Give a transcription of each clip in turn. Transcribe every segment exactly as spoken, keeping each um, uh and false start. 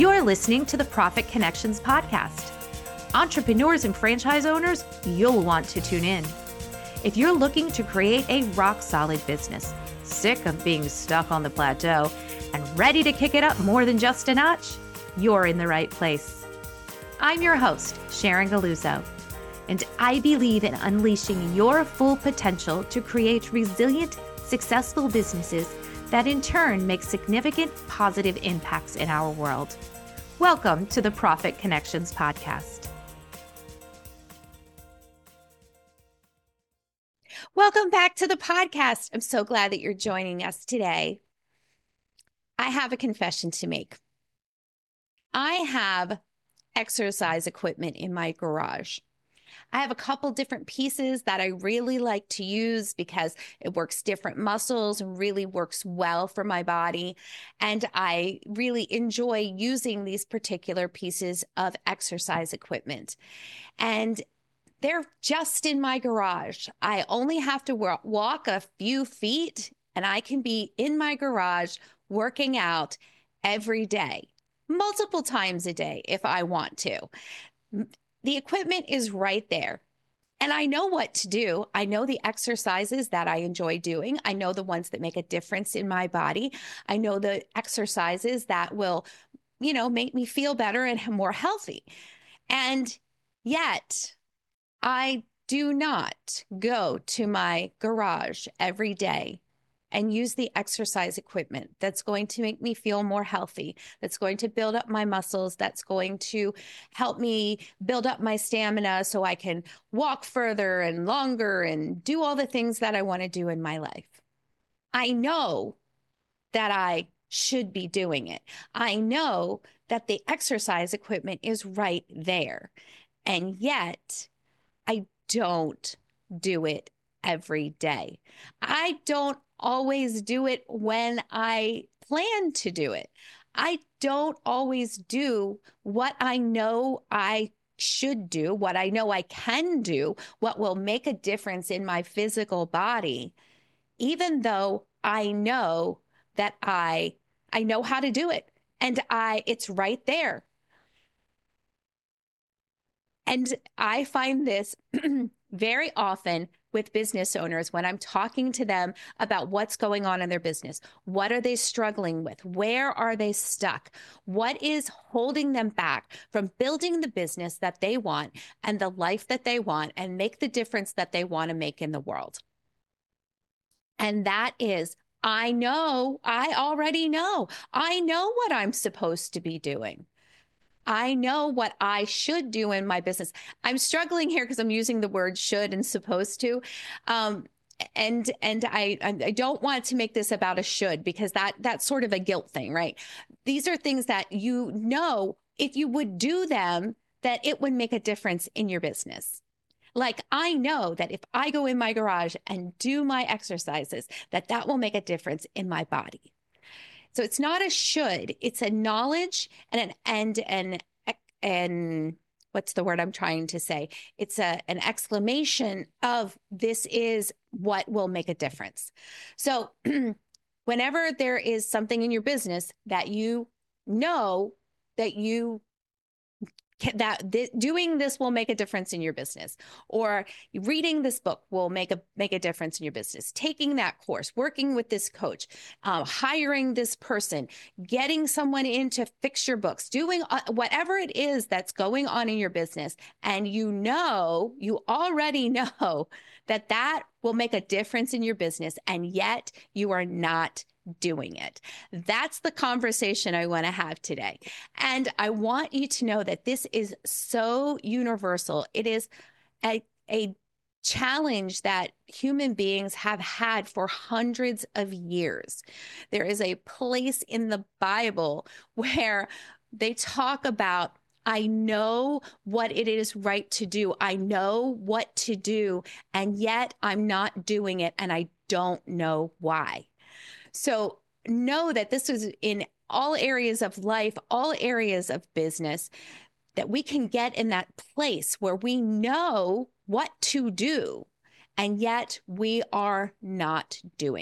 You're listening to the Profit Connections podcast. Entrepreneurs and franchise owners, you'll want to tune in. If you're looking to create a rock-solid business, sick of being stuck on the plateau, and ready to kick it up more than just a notch, you're in the right place. I'm your host, Sharon Galuzzo, and I believe in unleashing your full potential to create resilient, successful businesses that in turn make significant positive impacts in our world. Welcome to the Profit Connections podcast. Welcome back to the podcast. I'm so glad that you're joining us today. I have a confession to make. I have exercise equipment in my garage. I have a couple different pieces that I really like to use because it works different muscles and really works well for my body. And I really enjoy using these particular pieces of exercise equipment. And they're just in my garage. I only have to walk a few feet and I can be in my garage working out every day, multiple times a day if I want to. The equipment is right there. And I know what to do. I know the exercises that I enjoy doing. I know the ones that make a difference in my body. I know the exercises that will, you know, make me feel better and more healthy. And yet, I do not go to my garage every day and use the exercise equipment that's going to make me feel more healthy, that's going to build up my muscles, that's going to help me build up my stamina so I can walk further and longer and do all the things that I want to do in my life. I know that I should be doing it. I know that the exercise equipment is right there. And yet, I don't do it every day. I don't always do it when I plan to do it. I don't always do what I know I should do, what I know I can do, what will make a difference in my physical body, even though I know that I I know how to do it and I it's right there. And I find this very often with business owners when I'm talking to them about what's going on in their business. What are they struggling with? Where are they stuck? What is holding them back from building the business that they want and the life that they want and make the difference that they want to make in the world? And that is, I know, I already know. I know what I'm supposed to be doing. I know what I should do in my business. I'm struggling here because I'm using the word should and supposed to. Um, and and I, I don't want to make this about a should because that that's sort of a guilt thing, right? These are things that you know, if you would do them, that it would make a difference in your business. Like I know that if I go in my garage and do my exercises, that that will make a difference in my body. So it's not a should, it's a knowledge and an and and and what's the word I'm trying to say? It's a an exclamation of this is what will make a difference. So whenever there is something in your business that you know that you that th- doing this will make a difference in your business, or reading this book will make a make a difference in your business, taking that course, working with this coach, um, hiring this person, getting someone in to fix your books, doing uh, whatever it is that's going on in your business. And you know, you already know that that will make a difference in your business. And yet you are not doing it. That's the conversation I want to have today. And I want you to know that this is so universal. It is a, a challenge that human beings have had for hundreds of years. There is a place in the Bible where they talk about, I know what it is right to do. I know what to do, and yet I'm not doing it, and I don't know why. So know that this is in all areas of life, all areas of business, that we can get in that place where we know what to do, and yet we are not doing it.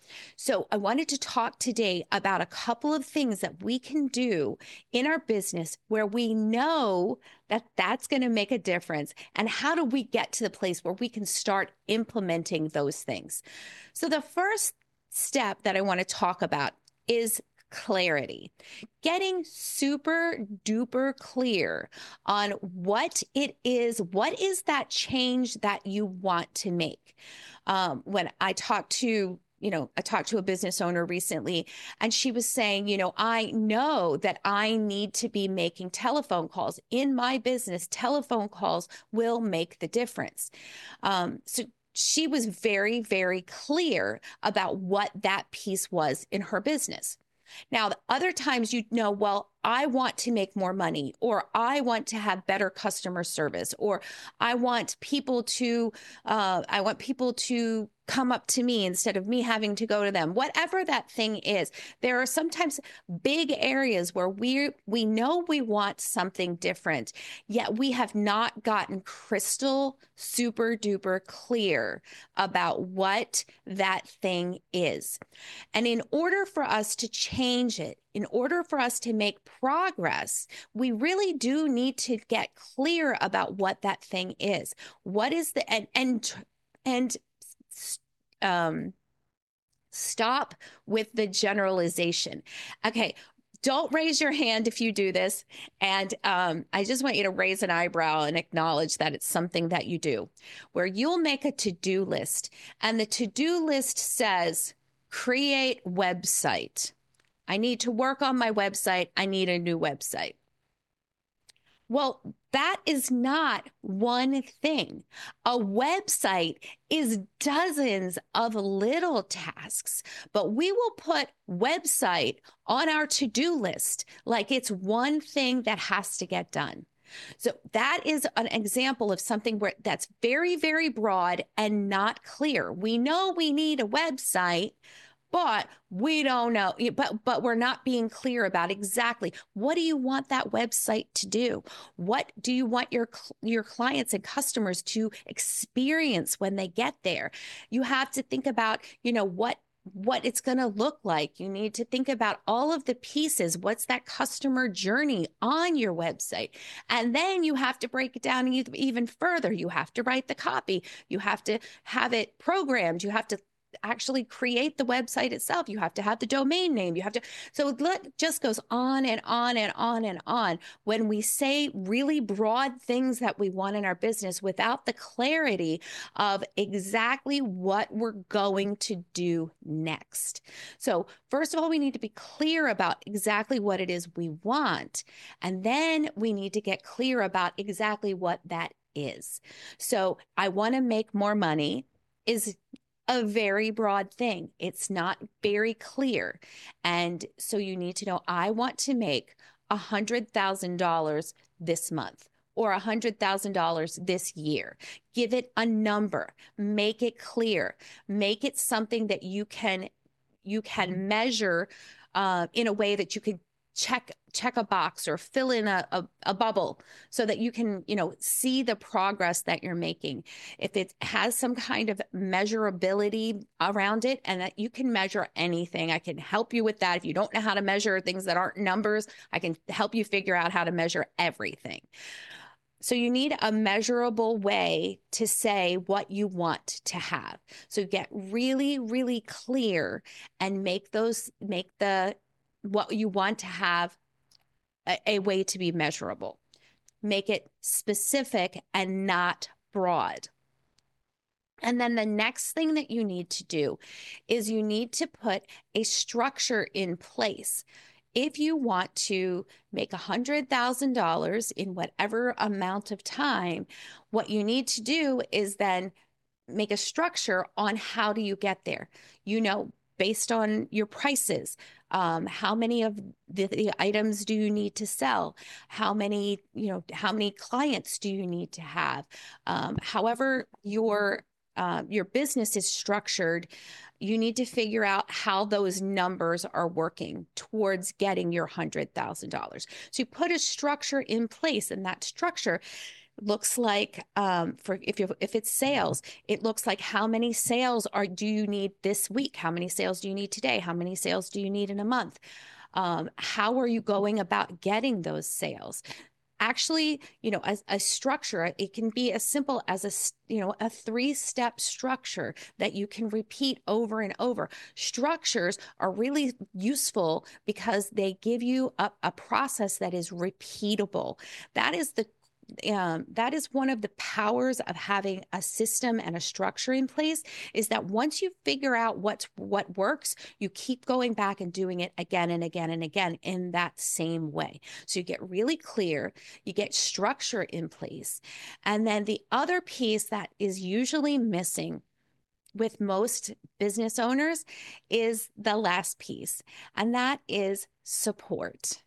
So I wanted to talk today about a couple of things that we can do in our business where we know that that's going to make a difference. And how do we get to the place where we can start implementing those things? So the first step that I want to talk about is clarity. Getting super duper clear on what it is, what is that change that you want to make? Um, when I talk to you know, I talked to a business owner recently, and she was saying, you know, I know that I need to be making telephone calls in my business. Telephone calls will make the difference. Um, so she was very, very clear about what that piece was in her business. Now, the other times you know, well, I want to make more money, or I want to have better customer service, or I want people to, uh, I want people to come up to me instead of me having to go to them. Whatever that thing is, there are sometimes big areas where we we know we want something different, yet we have not gotten crystal super duper clear about what that thing is. And in order for us to change it, in order for us to make progress, we really do need to get clear about what that thing is. What is the and and and um stop with the generalization. Okay, don't raise your hand if you do this. And um, I just want you to raise an eyebrow and acknowledge that it's something that you do, where you'll make a to-do list, and the to-do list says, create website. I need to work on my website. I need a new website. Well, that is not one thing. A website is dozens of little tasks, but we will put website on our to-do list like it's one thing that has to get done. So that is an example of something where that's very, very broad and not clear. We know we need a website, but we don't know, but but we're not being clear about exactly what do you want that website to do? What do you want your your clients and customers to experience when they get there? You have to think about, you know, what what it's going to look like. You need to think about all of the pieces. What's that customer journey on your website? And then you have to break it down even further. You have to write the copy. You have to have it programmed. You have to actually create the website itself. You have to have the domain name. You have to, so it just goes on and on and on and on. When we say really broad things that we want in our business without the clarity of exactly what we're going to do next. So first of all, we need to be clear about exactly what it is we want. And then we need to get clear about exactly what that is. So I want to make more money is a very broad thing. It's not very clear. And so you need to know, I want to make one hundred thousand dollars this month or one hundred thousand dollars this year. Give it a number, make it clear, make it something that you can, you can measure uh, in a way that you can check check a box or fill in a, a, a bubble so that you can, you know, see the progress that you're making. If it has some kind of measurability around it, and that you can measure anything, I can help you with that. If you don't know how to measure things that aren't numbers, I can help you figure out how to measure everything. So you need a measurable way to say what you want to have. So get really, really clear and make those, make the, what you want to have a, a way to be measurable. Make it specific and not broad. And then the next thing that you need to do is you need to put a structure in place. If you want to make one hundred thousand dollars in whatever amount of time, what you need to do is then make a structure on how do you get there. You know, based on your prices, um, how many of the, the items do you need to sell? How many, you know, how many clients do you need to have? Um, however your uh, your business is structured, you need to figure out how those numbers are working towards getting your one hundred thousand dollars. So you put a structure in place, and that structure looks like um, for if you if it's sales, it looks like how many sales are do you need this week? How many sales do you need today? How many sales do you need in a month? Um, how are you going about getting those sales? Actually, you know, as a structure, it can be as simple as a, you know, a three-step structure that you can repeat over and over. Structures are really useful because they give you a, a process that is repeatable. That is the um, that is one of the powers of having a system and a structure in place, is that once you figure out what's what works, you keep going back and doing it again and again and again in that same way. So you get really clear, you get structure in place. And then the other piece that is usually missing with most business owners is the last piece, and that is support.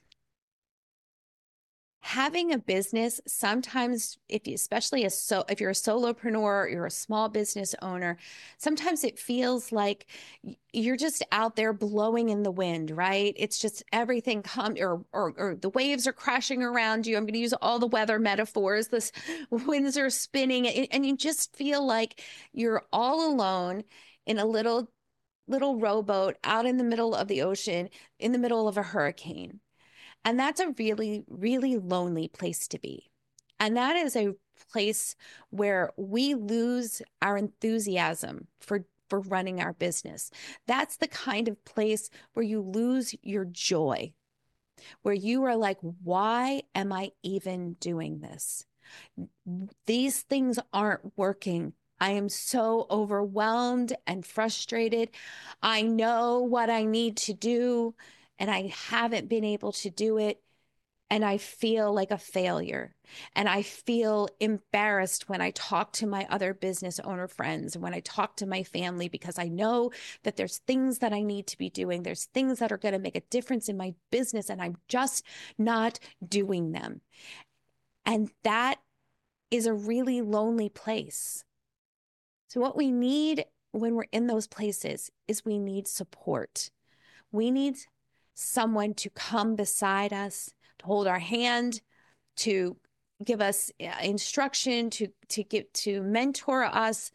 Having a business, sometimes if you, especially as so if you're a solopreneur or you're a small business owner, sometimes it feels like you're just out there blowing in the wind, right? It's just everything come or, or or the waves are crashing around you. I'm going to use all the weather metaphors. This winds are spinning, and you just feel like you're all alone in a little little rowboat out in the middle of the ocean in the middle of a hurricane. And that's a really, really lonely place to be. And that is a place where we lose our enthusiasm for, for running our business. That's the kind of place where you lose your joy, where you are like, why am I even doing this? These things aren't working. I am so overwhelmed and frustrated. I know what I need to do, and I haven't been able to do it. And I feel like a failure. And I feel embarrassed when I talk to my other business owner friends and when I talk to my family, because I know that there's things that I need to be doing. There's things that are going to make a difference in my business, and I'm just not doing them. And that is a really lonely place. So what we need when we're in those places is we need support. We need someone to come beside us, to hold our hand, to give us instruction, to to give to mentor us.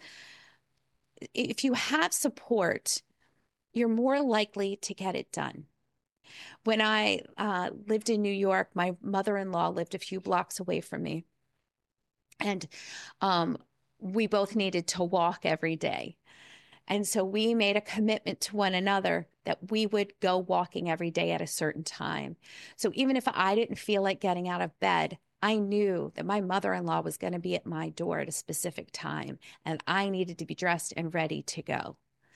If you have support, you're more likely to get it done. When I uh, lived in New York, my mother-in-law lived a few blocks away from me, and um, we both needed to walk every day. And so we made a commitment to one another that we would go walking every day at a certain time. So even if I didn't feel like getting out of bed, I knew that my mother-in-law was going to be at my door at a specific time, and I needed to be dressed and ready to go.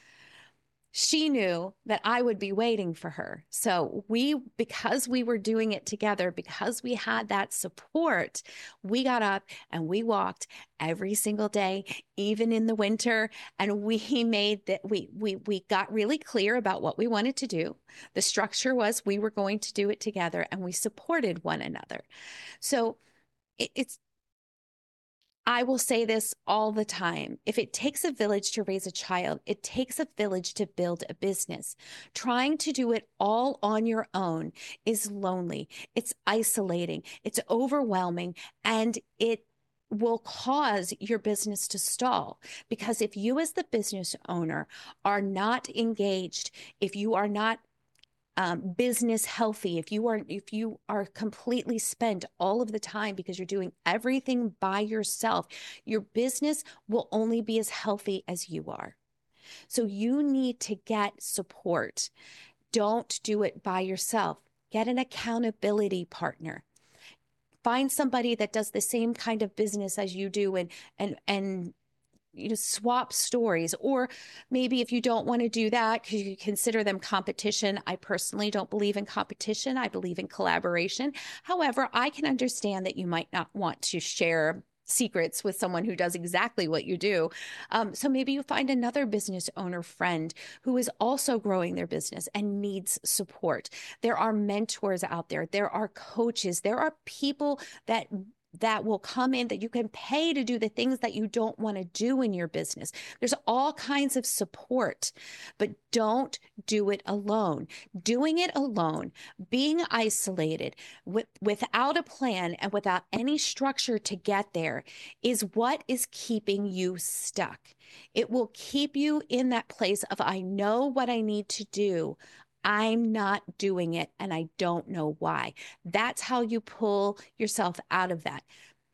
She knew that I would be waiting for her. So we, because we were doing it together, because we had that support, we got up and we walked every single day, even in the winter. And we made that we, we, we got really clear about what we wanted to do. The structure was we were going to do it together, and we supported one another. So it, it's, I will say this all the time. If it takes a village to raise a child, it takes a village to build a business. Trying to do it all on your own is lonely. It's isolating. It's overwhelming. And it will cause your business to stall. Because if you as the business owner are not engaged, if you are not Um, business healthy, if you are if you are completely spent all of the time because you're doing everything by yourself, your business will only be as healthy as you are. So you need to get support. Don't do it by yourself. Get an accountability partner. Find somebody that does the same kind of business as you do, and and and you know, swap stories. Or maybe if you don't want to do that because you consider them competition, I personally don't believe in competition. I believe in collaboration. However, I can understand that you might not want to share secrets with someone who does exactly what you do. Um, so maybe you find another business owner friend who is also growing their business and needs support. There are mentors out there. There are coaches. There are people that that will come in that you can pay to do the things that you don't want to do in your business. There's all kinds of support, but don't do it alone. Doing it alone, being isolated with, without a plan and without any structure to get there is what is keeping you stuck. It will keep you in that place of, I know what I need to do. I'm not doing it and I don't know why. That's how you pull yourself out of that.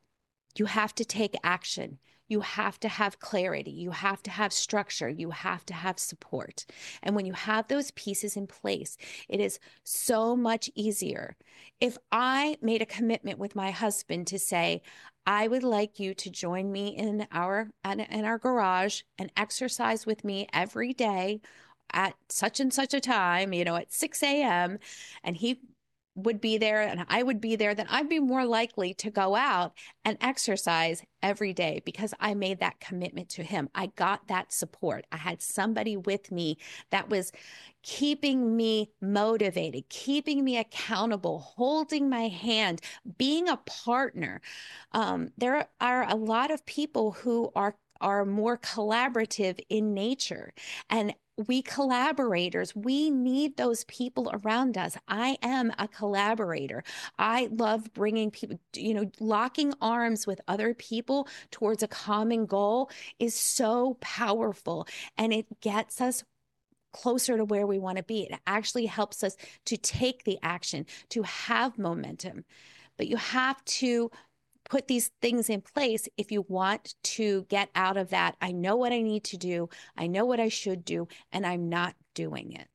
You have to take action. You have to have clarity. You have to have structure. You have to have support. And when you have those pieces in place, it is so much easier. If I made a commitment with my husband to say, I would like you to join me in our in our garage and exercise with me every day at such and such a time, you know, at six a.m., and he would be there and I would be there, then I'd be more likely to go out and exercise every day because I made that commitment to him. I got that support. I had somebody with me that was keeping me motivated, keeping me accountable, holding my hand, being a partner. Um, there are a lot of people who are are more collaborative in nature. And we collaborators, we need those people around us. I am a collaborator. I love bringing people, you know, locking arms with other people towards a common goal is so powerful, and it gets us closer to where we want to be. It actually helps us to take the action, to have momentum. But you have to put these things in place if you want to get out of that. I know what I need to do. I know what I should do, and I'm not doing it.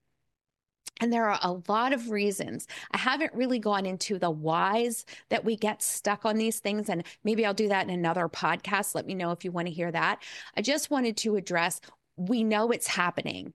And there are a lot of reasons. I haven't really gone into the whys that we get stuck on these things. And maybe I'll do that in another podcast. Let me know if you want to hear that. I just wanted to address, we know it's happening.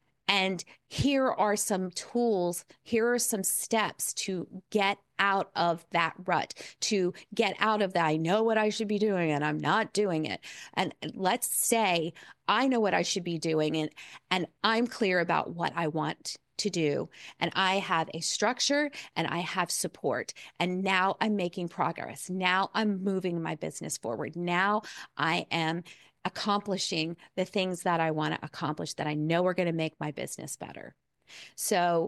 And here are some tools, here are some steps to get out of that rut, to get out of that. I know what I should be doing and I'm not doing it. And let's say I know what I should be doing and, and I'm clear about what I want to do. And I have a structure and I have support. And now I'm making progress. Now I'm moving my business forward. Now I am accomplishing the things that I want to accomplish that I know are going to make my business better. So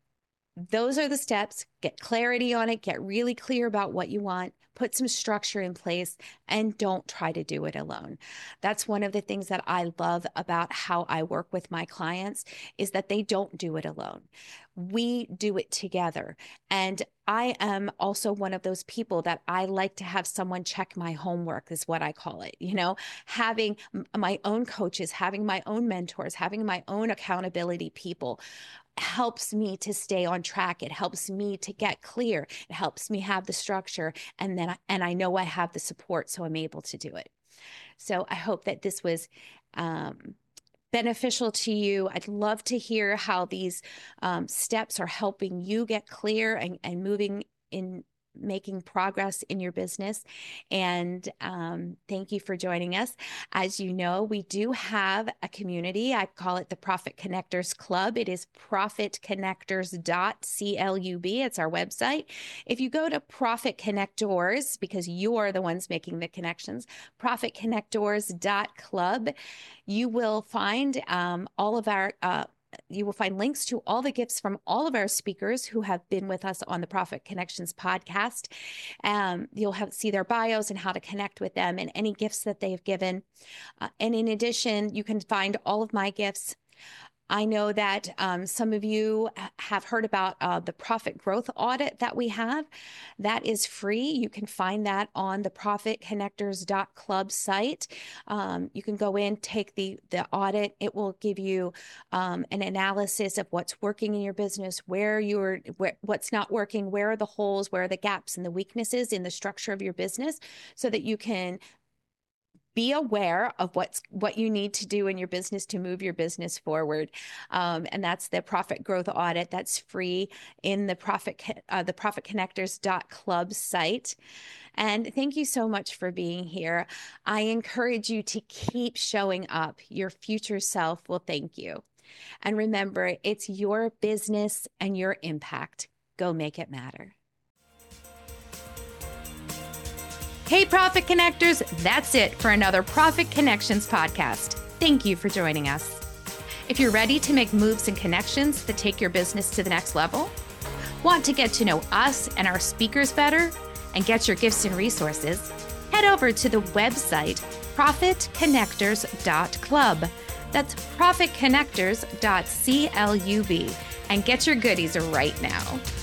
those are the steps. Get clarity on it. Get really clear about what you want. Put some structure in place and don't try to do it alone. That's one of the things that I love about how I work with my clients is that they don't do it alone. We do it together. And I am also one of those people that I like to have someone check my homework is what I call it. You know, having my own coaches, having my own mentors, having my own accountability people helps me to stay on track. It helps me to get clear. It helps me have the structure. And then, I, and I know I have the support, so I'm able to do it. So I hope that this was um, beneficial to you. I'd love to hear how these um, steps are helping you get clear and, and moving in making progress in your business. And um, thank you for joining us. As you know, we do have a community. I call it the Profit Connectors Club. It is profit connectors dot club. It's our website. If you go to Profit Connectors, because you are the ones making the connections, profit connectors dot club, you will find um, all of our uh, you will find links to all the gifts from all of our speakers who have been with us on the Profit Connections podcast. Um, you'll have see their bios and how to connect with them and any gifts that they've given. Uh, and in addition, you can find all of my gifts. I know that um, some of you have heard about uh, the profit growth audit that we have. That is free. You can find that on the profit connectors dot club site. Um, you can go in, take the, the audit. It will give you um, an analysis of what's working in your business, where you're, where, what's not working, where are the holes, where are the gaps and the weaknesses in the structure of your business, so that you can be aware of what's what you need to do in your business to move your business forward. Um, and that's the profit growth audit. That's free in the profit uh, the profit connectors dot club site. And thank you so much for being here. I encourage you to keep showing up. Your future self will thank you. And remember, it's your business and your impact. Go make it matter. Hey, Profit Connectors, that's it for another Profit Connections podcast. Thank you for joining us. If you're ready to make moves and connections that take your business to the next level, want to get to know us and our speakers better, and get your gifts and resources, head over to the website profit connectors dot club. That's profit connectors dot club and get your goodies right now.